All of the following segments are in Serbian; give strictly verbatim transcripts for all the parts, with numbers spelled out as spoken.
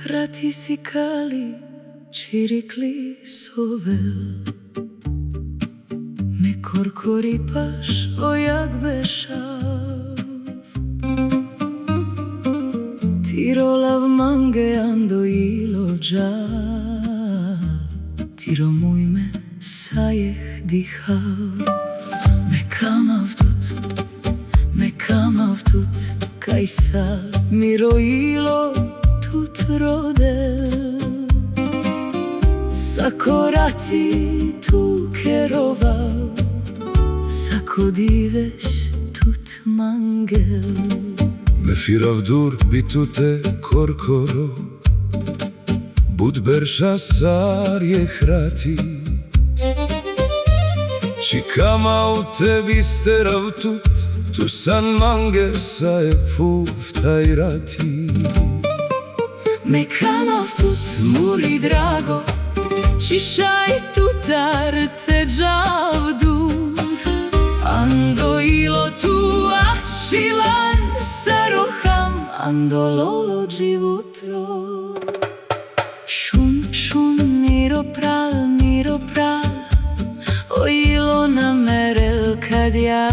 Ратисикали, чирикли sovel. Me korkoripaš, o jak bešav. Tirolav mange ando ilođa. Tiro mujme sajeh dihav. Me kamav tut, me kamav tut, kaj sa miroilo tut rodel. Sakorati tu keroval, sakodiveš tut mangel. Mefirav dur bitute korkoro, bud berša sar je hrati. Čikama u tebi sterav tut, tu san mange sa e puftaj rati. Me kamav tut, muri drago, Šishaj tutar te džavdur. Ando ilo tu ašilan saroham, ando lolo dživutro. Šun, šun, miro pral, miro pral, o ilo namerel kadja.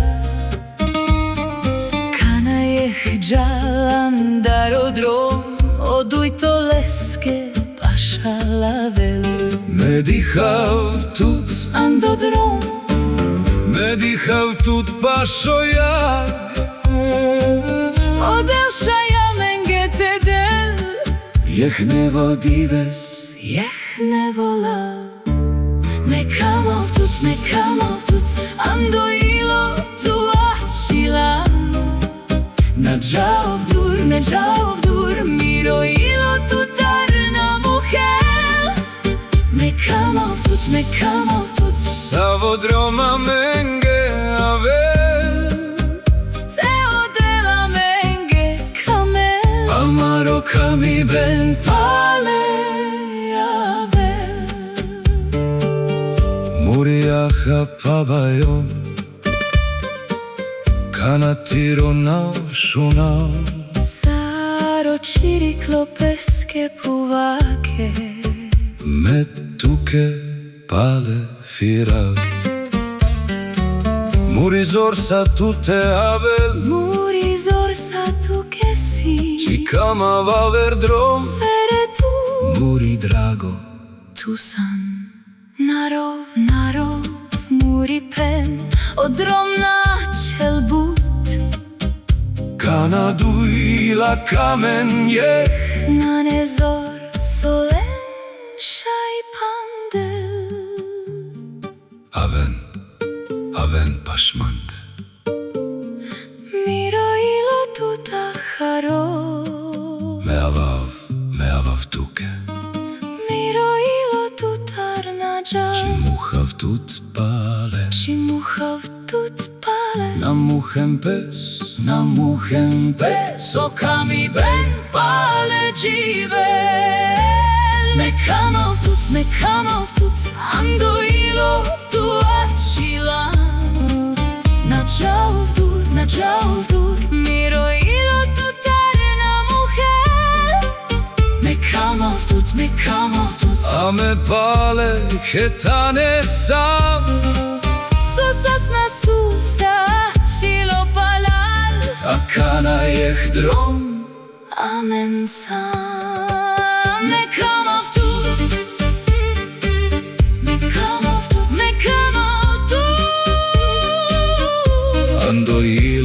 Kana jeh džalan darodrom, oduj to leske paša lavel. Me dihav tut Andodrom, Me dihav tut pašo jak. Odel šaja menge te del. Jeh ne vodives, Jeh ne vola. Me kamav tut, me kamav tut, ando ilo tu ašilan. Na džavdur, na džavdur, miro ilo tutar na muhel. Me kamav tut, me kamav tut, savodroma menge avel. te odela menge kamel. Amaro kami ben Pale avel. Muriaha pabayom, kanatiro navšunav. Saro čiriklo peske puvake. Me tuke pale firav. Murizor sa tute avel, Muri zor sa tu kesi. čikama vaverdrom. Fere tu, Muri drago, tu san. Narov, narov, muri pen, odrom na čelbut. Kanaduj la kamen je. Na nezor solen šaj pandel. Aven, aven pašmande. Miro ilo tuta haro. Me avav, me avav tuke. Miro ilo tutar na džav. Čimuhav tut pale. Čimuhav tut pale. Na muhem pes, na muhem pes, So kami ben pale dživel. Me kamav tut, me kamav tut, ando ilo tu ašilan. Na džavdur, na džavdur, miro ilo tutar na muhel. Me kamav tut, me kamav tut, a me pale hetane sam. susas na susa, šilo palal. A kana jeh drom, Amen sam. Me kamav tut, me kamav tut, me kamav tut. ando il